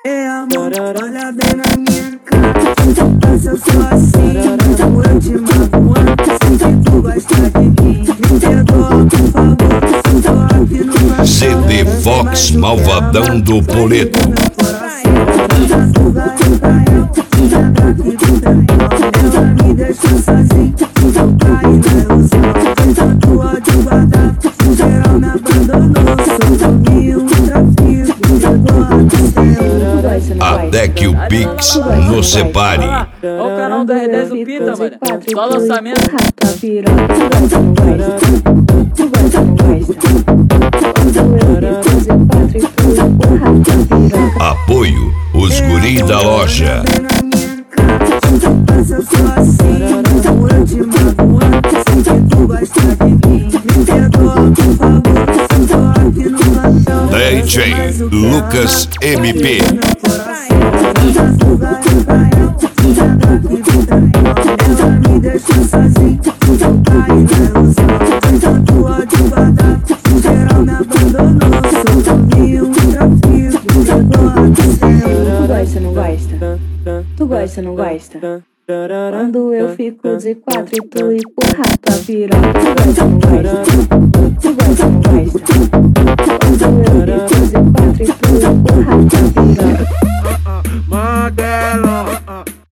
É amor, olha bem na minha cara. Se eu sou assim, eu te mago antes. Se tu gosta de mim, me perdoa, por favor. Tô aqui no CD Vox Malvadão do Poleto. Ela me deixou sozinho, eu caí na ilusão. Tanto ódio guardado, geral me abandonou. Sou um trafico, jogou a Até que o Pix nos separe. Olha o canal do R10 do Pita, mano. Só lançamento. Apoio os guri da loja. Se eu sou assim, eu te mago antes. Se tu gosta de mim, me perdoa, por favor. Tô aqui no plantão. DJ Lucas MP. Ela me deixou sozinho, eu caí na ilusão. Tanto ódio guardado, geral me abandonou. Sou um trafico, jogou a Tu gosta, não gosta? Tu gosta, não gosta? Quando eu fico de quatro e tu empurra tua piroca. Tu gosta, não gosta?